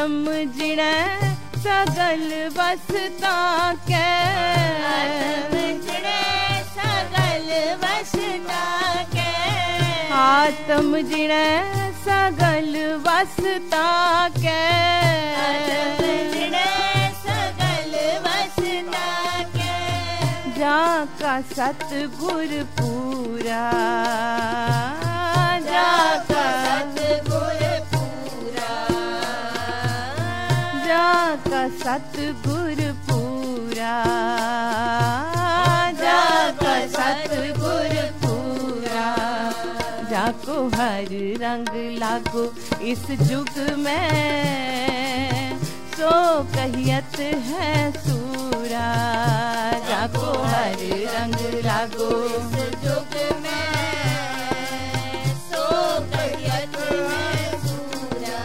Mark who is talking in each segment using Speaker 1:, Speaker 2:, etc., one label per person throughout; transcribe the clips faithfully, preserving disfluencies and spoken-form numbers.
Speaker 1: समझणै सगल वसता कै
Speaker 2: समझणै सगल वसता कै
Speaker 1: आत्म जिणै सगल वसता कै
Speaker 2: समझणै सगल वसता कै
Speaker 1: जाका सतगुर पूरा
Speaker 2: जाका सतगुर पूरा
Speaker 1: जाका सतगुर पूरा जाका सतगुर पूरा जाको हर रंग लागो इस युग में सो कहियत है सूरा जाको हर रंग लागो
Speaker 2: इस युग में सो कहियत है सूरा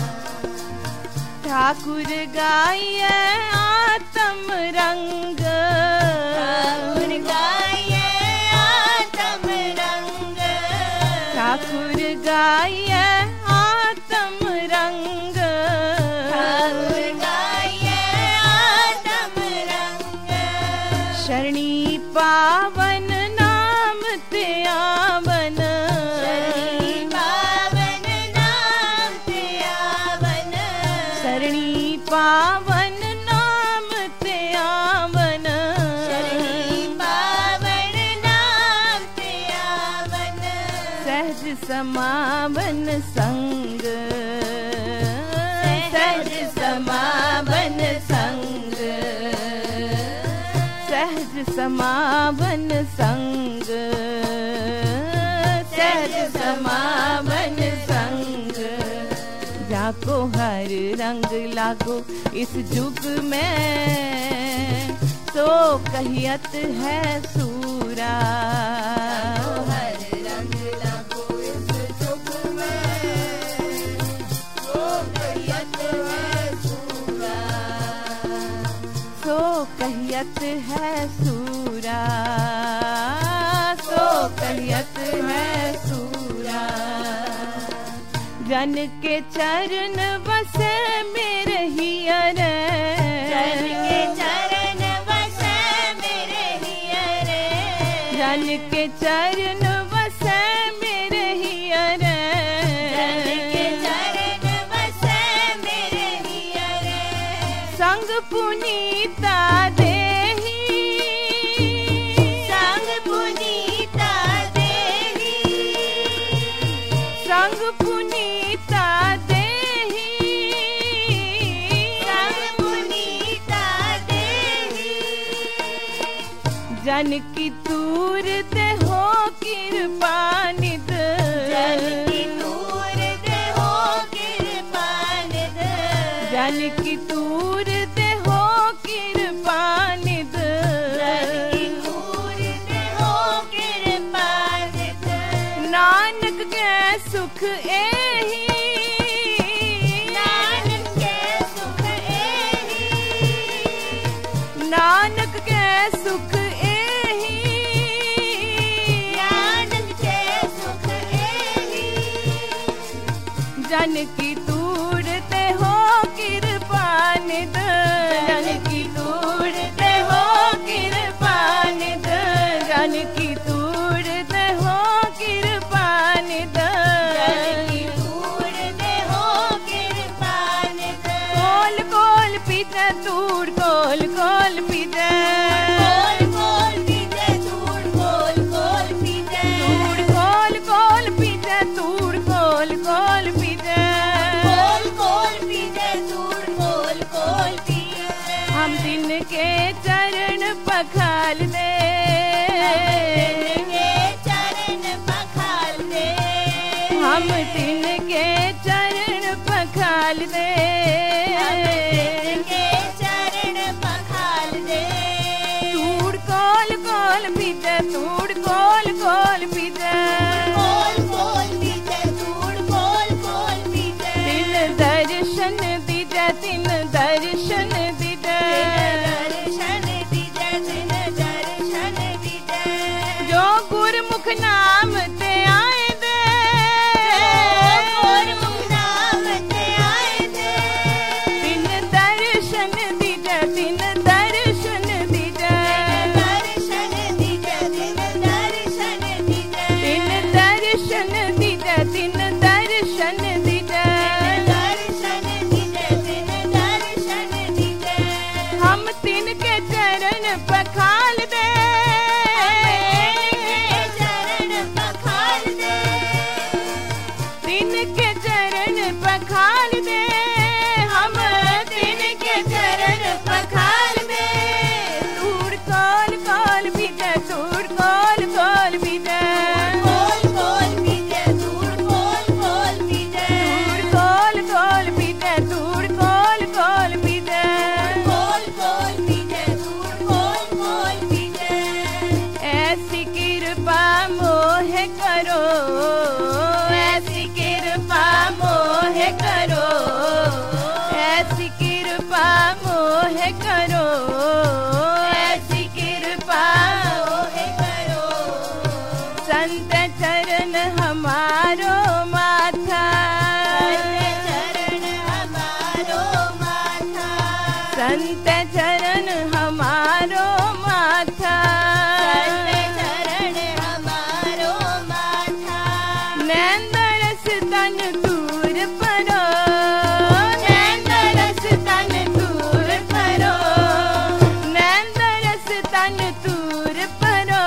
Speaker 1: ठाकुर गाइए आत्म रंग
Speaker 2: ठाकुर गाइए आत्म रंग
Speaker 1: ठाकुर गाइए आत्म रंग
Speaker 2: ठाकुर गाइए आत्म रंग
Speaker 1: शरणी पावन नाम ते आवन
Speaker 2: शरणी पावन नाम ते आवन
Speaker 1: शरणी पावन नाम ते आवन
Speaker 2: शरणी पावन नाम ते आवन
Speaker 1: सहज समावन संग सहज समावन संग सहज समावन संग सहज समावन संग जाको हर रंग लागो इस युग में तो कहियत है सूरा
Speaker 2: हर रंग लागो इस युग में सो कहियत है सूरा
Speaker 1: सो कहियत है सूरा सो कहियत है सूरा जन के चरण बसे मेरे हियर
Speaker 2: जन के चरण बसे मेरे हियरे
Speaker 1: जन के चरण बसे मेरे हियर
Speaker 2: जन के चरण बसे मेरे हियरे
Speaker 1: संग पुनीता देही
Speaker 2: संग पुनीता देही
Speaker 1: संग पुनीता देही
Speaker 2: संग पुनीता देही
Speaker 1: जन की तूर ते हो कृपा निध
Speaker 2: जन की तूर दे हो कृपा निध
Speaker 1: जन की तूर ते हो कृपा निध
Speaker 2: जन की तूर दे हो कृपा निध
Speaker 1: नानक के सुख एही
Speaker 2: नानक के सुख एही
Speaker 1: नानक के सुख एही
Speaker 2: नानक के सुख एही
Speaker 1: जन की तूर ते हो कृपा निध जन की तूर ते हो कृपा निध जन की तूर ते हो कृपा निध
Speaker 2: जन की तूर दे हो कृपा निध
Speaker 1: कोल कोल पीते तूर कोल कोल पीते
Speaker 2: कोल कोल पीते तूड़ कोल कोल पीते
Speaker 1: तूर कोल कोल पीते तूर कोल कोल पीते
Speaker 2: कोल कोल पीते तूड़ कोल कोल पीते
Speaker 1: हम दिन के चरण पखाल दे
Speaker 2: के चरण पखाल दे
Speaker 1: हम दिन के चरण पखाल दे
Speaker 2: के चरण पखाल दे
Speaker 1: तूड़ कोल कोल पीते तूड़ कोल कोल पीते
Speaker 2: कोल कोल पीते तूड़ कोल कोल पीते
Speaker 1: तिन दर्शन दीजे तिन दर्शन दीजे
Speaker 2: दर्शन दीजे दिन दर्शन दीजे
Speaker 1: जो गुरमुख नाम ते आए दे
Speaker 2: गुरमुख नाम ते आए दे
Speaker 1: तिनके चरण पखाल दे,
Speaker 2: चरण पखाल दे,
Speaker 1: तिनके चरण पखाल दे, हम तिनके चरण पखाल दे। तूड़ कोल कोल बीजे, तूड़ कोल कोल बीजे,
Speaker 2: कोल कोल बीजे, तूड़ कोल कोल बीजे,
Speaker 1: तूड़ कोल कोल बीजे, तूड़ कोल कोल बीजे,
Speaker 2: कोल कोल बीजे, तूड़ कोल कोल बीजे।
Speaker 1: ऐसी कृपा मोहे करो, ऐसी कृपा मोहे करो, ऐसी कृपा मोहे करो, ऐसी कृपा
Speaker 2: मोहे करो।
Speaker 1: संत चरण हमारो माथा,
Speaker 2: चरण हमारो माथा,
Speaker 1: संत चरण हमारो माथा,
Speaker 2: चरण हमारो माथा।
Speaker 1: नैंदरस तन दूर परो, नैंदरस तन दूर परो, नैंदरस तन दूर परो,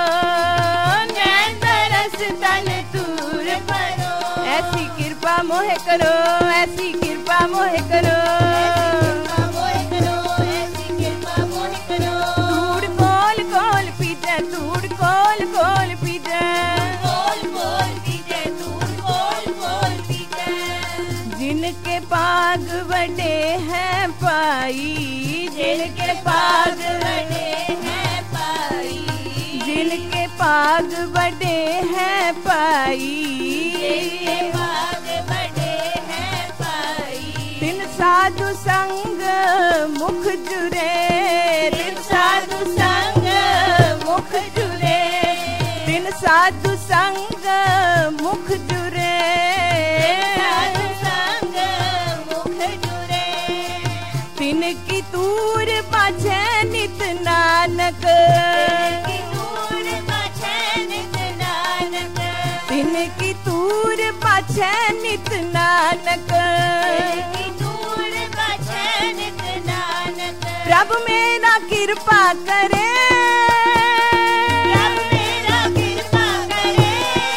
Speaker 1: नैंदरस तन दूर परो। ऐसी कृपा मोहे करो, ऐसी कृपा मोहे करो,
Speaker 2: कृपा मोहे करो, ऐसी कृपा मोहे करो।
Speaker 1: तूड़ कोल कोल पीजे, तूड़ कोल कोल पीजे,
Speaker 2: कोल कोल बीजे, तूड़ कोल कोल बीजे।
Speaker 1: जिनके पाग बड़े हैं पाई, जिनके पाग
Speaker 2: बड़े हैं पाई,
Speaker 1: जिनके पाग बड़े हैं पाई,
Speaker 2: जिनके भाग बड़े हैं पाई।
Speaker 1: तिन साधु संग मुख जुरे, तिन साधु संग मुख जुरे, तिन साधु संग मुख जुरे,
Speaker 2: साधु संग मुख जुरे,
Speaker 1: तिन की तूर पाछे नित नानक,
Speaker 2: की दूर पाछे नित नानक,
Speaker 1: तिन की तूर पाछे नित नानक।
Speaker 2: की दूर पाछे नित नानक।
Speaker 1: प्रभु मेरा कृपा करे,
Speaker 2: प्रभु मेरा कृपा करे,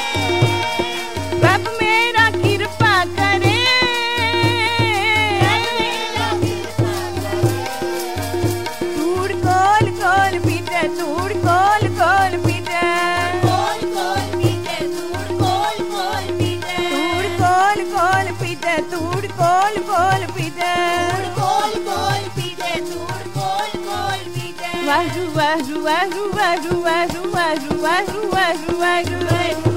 Speaker 1: प्रभु मेरा कृपा करे,
Speaker 2: प्रभु मेरा कृपा करे।
Speaker 1: तूड़ कोल कोल पीटे, तूड़ कोल कोल पीटे,
Speaker 2: कोल कोल बीजे, तूड़ कोल कोल बीजे,
Speaker 1: तूड़ कोल कोल पीटे, तूड़ कोल कोल पीटे।
Speaker 2: कोल कोल बीजे, तूड़ कोल कोल बीजे।
Speaker 1: वाहु वाहु वाहु वाहु वाहु वाहु वाहु वाहु वाहु वाहु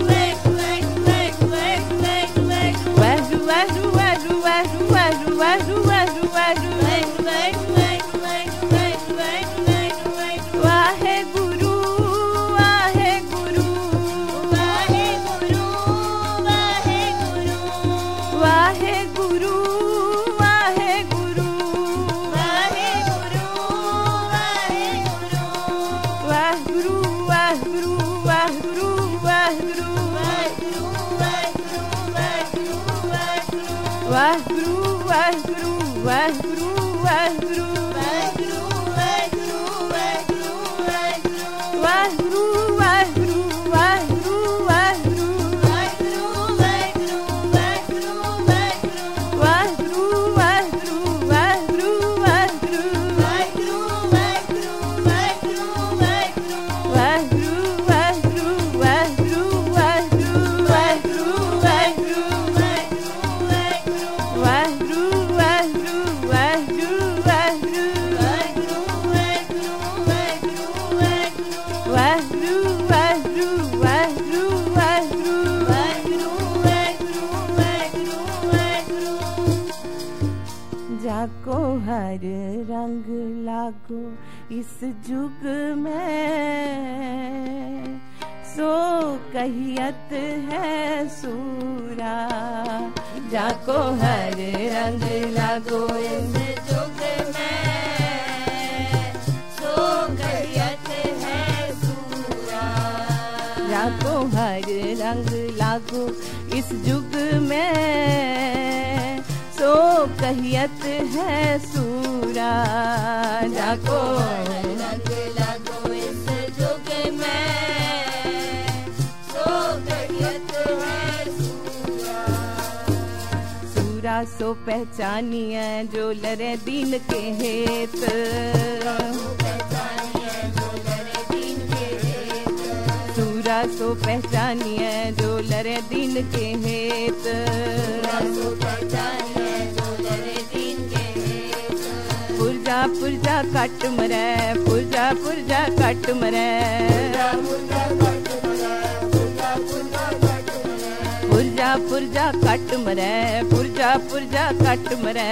Speaker 1: वाहु वाहु वाहु वाहु वाहु वाहु वाहु। वाहे गुरु वाहे गुरु
Speaker 2: वाहे गुरु, वाहे गुरु,
Speaker 1: वाहे गुरु वाहे गुरु
Speaker 2: वाहे गुरु, वाहे गुरु,
Speaker 1: वाहगुरु वाहगुरु वाहगुरु वाहगुरु
Speaker 2: वाहगुरु, वाहगुरु, वाहगुरु,
Speaker 1: वाहगुरु वाहगुरु वाहगुरु वाहगुरु
Speaker 2: वाहगुरु, वाहगुरु, वाहगुरु,
Speaker 1: वाहगुरु वाहगुरु वाहगुरु
Speaker 2: वाहगुरु, वाहगुरु, वाहगुरु,
Speaker 1: वाहगुरु वाहगुरु वाहगुरु
Speaker 2: वाहगुरु, वाहगुरु, वाहगुरु,
Speaker 1: वाहगुरु वाहगुरु वाहगुरु वाहगुरु वाहगुरु
Speaker 2: वाहगुरु, वाहगुरु,
Speaker 1: वाहगुरु वाहगुरु वाहगुरु
Speaker 2: वाहगुरु, वाहगुरु, वाहगुरु,
Speaker 1: वाहगुरु वाहगुरु वाहगुरु
Speaker 2: वाहगुरु, वाहगुरु, वाहगुरु।
Speaker 1: जाको हर रंग लागो इस जुग में, सो कहियत है सूरा। जाको हर रंग लागो इस
Speaker 2: जुग में, सो कहियत है सूरा।
Speaker 1: जाको हर रंग लागो इस जुग में, सो कहियत है सूरा, जाको
Speaker 2: रंग लगो इस जुग में, सो कहियत है सूरा।
Speaker 1: सूरा सो पहचानिए जो लरे दीन के हेत, सूरा सो पहचानिए जो लरे दीन के हेत, पुरजा पुरजा कट मरे, पुरजा पुरजा कट मरे, पुरजा पुरजा कट मरे, पुरजा पुरजा कट मरे,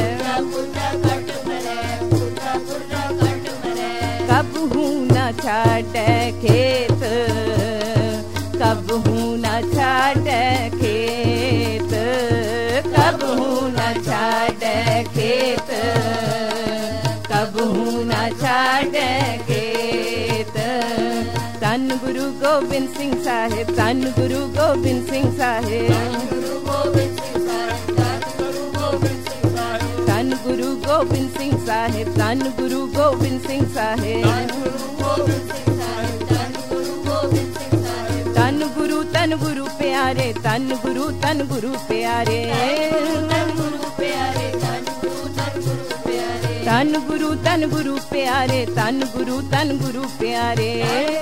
Speaker 1: कब हूँ न छाटे खेत, कब हूँ न छाटे खेत, कब हूँ न छाटे खेत, कब हूँ न छाटे खेत। धन गुरु गोबिंद सिंह साहिब, धन गुरु गोबिंद सिंह साहिब, धन गुरु गोबिंद सिंह साहिब, धन गुरु गोबिंद सिंह साहिब, धन गुरु तन गुरु प्यारे, धन गुरु तन गुरु प्यारे, धन गुरु तन गुरु प्यारे, धन गुरु तन गुरु प्यारे,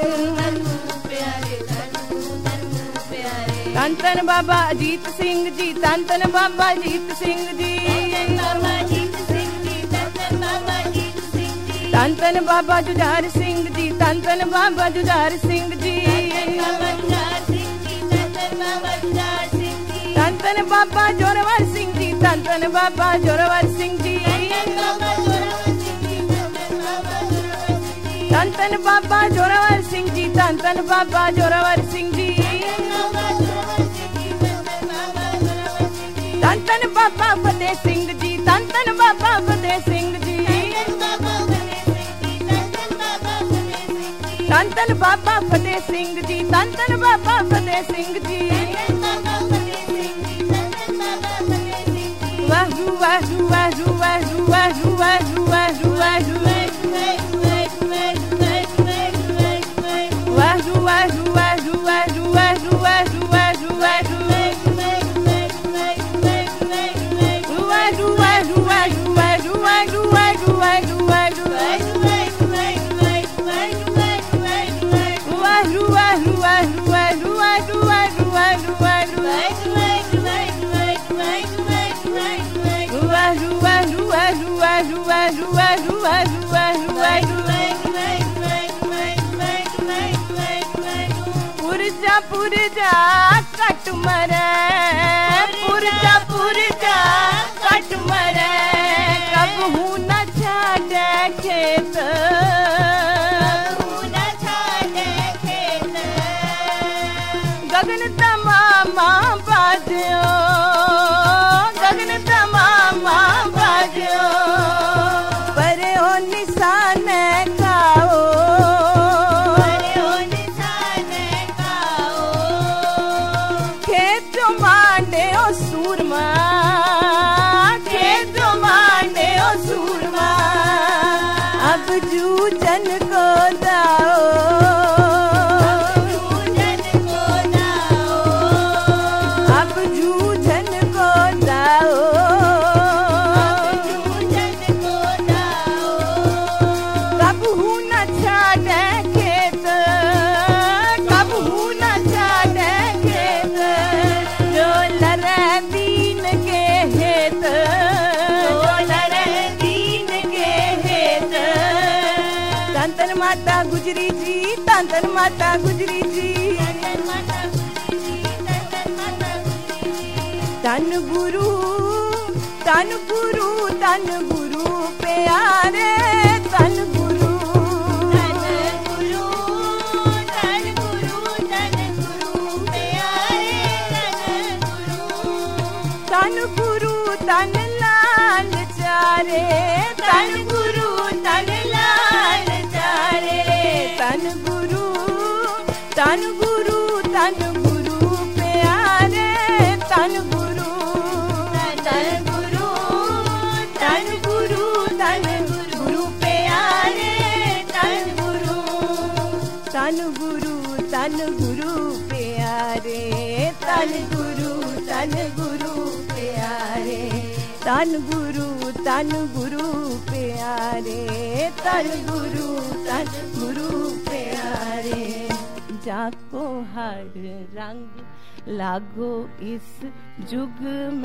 Speaker 1: धन धन बाबा अजीत सिंह जी, धन धन बाबा अजीत सिंह जी, धन धन बाबा जुझार सिंह जी, धन धन बाबा जुझार सिंह जी, धन धन बाबा जोरावर सिंह जी, धन धन बाबा जोरावर सिंह जी, धन धन बाबा जोरावर सिंह जी, धन धन बाबा जोरावर सिंह जी, धन धन बाबा फतेह सिंह जी, धन धन बाबा फतेह सिंह जी, धन धन बाबा फतेह सिंह जी, धन धन बाबा फतेह सिंह जी, वाहू वाहू वाहू वाहू वाहू वाहू वाहू वाहू वाहू वाहू वाहू वाहू वाहू वाहू वाहू वाहू पुरजा पुरजा कट मरे, पुरजा पुरजा कट मरे, कब हूँ न छाटे खेत, गगन तमामा बाजो, गगन तमामा बाजो, परे हो निशान खाओ, परे हो निशान खाओ, खेत जो मांडे ओ सूरमा, खेत जो मांडे ओ सूरमा, अब जूझन को दाओ, माता गुजरी जी, धन धन माता गुजरी जी, धन गुरु धन गुरु धन गुरु प्यारे, धन गुरु धन गुरु धन गुरु धन गुरु प्यारे, धन गुरु धन लाल चारे, धन गुरु धन लाल तन गुरु तन गुरु तन गुरु प्यारे, तन गुरु तन गुरु तन गुरु तन गुरु प्यारे, तन गुरु तन गुरु प्यारे, तन गुरु तन गुरु प्यारे, तन गुरु तन गुरु प्यारे। जाको हर रंग लागो इस जुग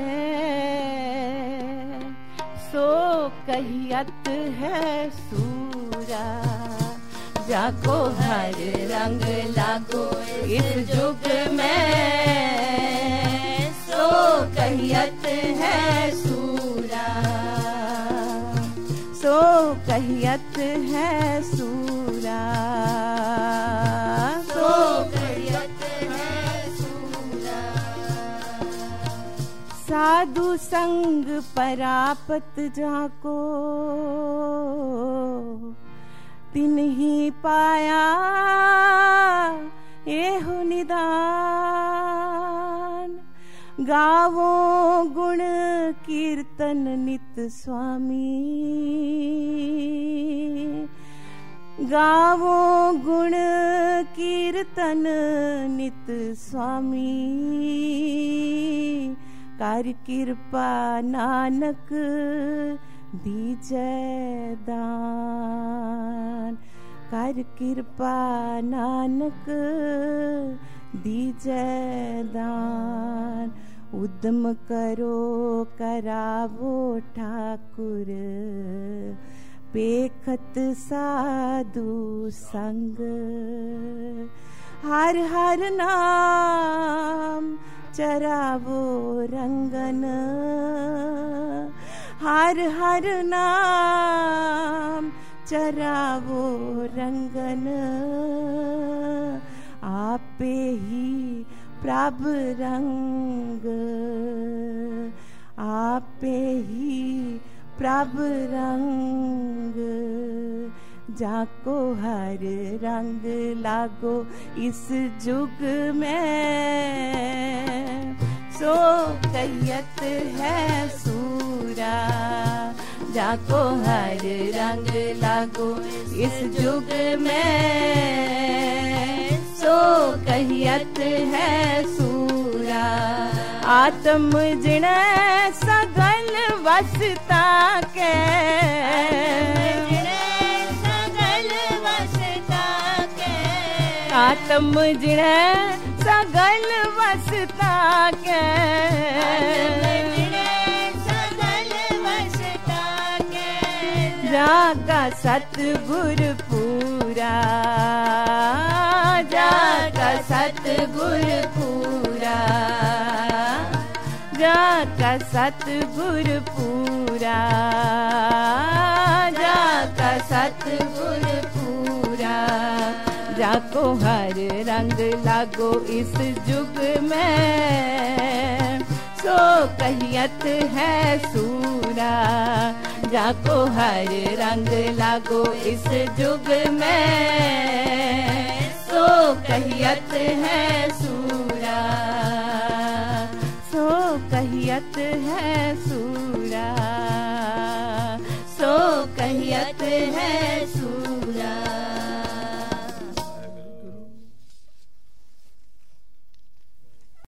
Speaker 1: में, सो कहियत है सूरा। जाको हर रंग लागो इस जुग में, सो कहियत है सूरा, सो कहियत है सूरा, सो कहियत है सूरा। साधु संग परापत जाको, तिन ही पाया एहो निदान। गावो गुण कीर्तन नित स्वामी, गावो गुण कीर्तन नित स्वामी। कर कृपा नानक दीजै दान, कर कृपा नानक दीजै दान। उद्यम करो करावो ठाकुर, पेखत साधु संग। हर हर नाम चरावो रंगन, हर हर नाम चरावो रंगन। आपे ही प्रभ रंग, आपे ही प्रभ रंग। जाको हर रंग लागो इस जुग में, सो कहियत है सूरा। जाको हर रंग लागो इस जुग में, सो कहियत है सूरा। आत्म जिण सगल वसता के, आत्म जिण सगल वसता के, जाका सतगुर पूरा, जाका सतगुर पूरा, जाका सतगुर पूरा, जाका सतगुर पूरा। जाको हर रंग लागो इस जुग में, सो कहियत है सूरा। जाको हर रंग लागो इस जुग में, सो कहियत है सूरा, सो कहियत है सूरा।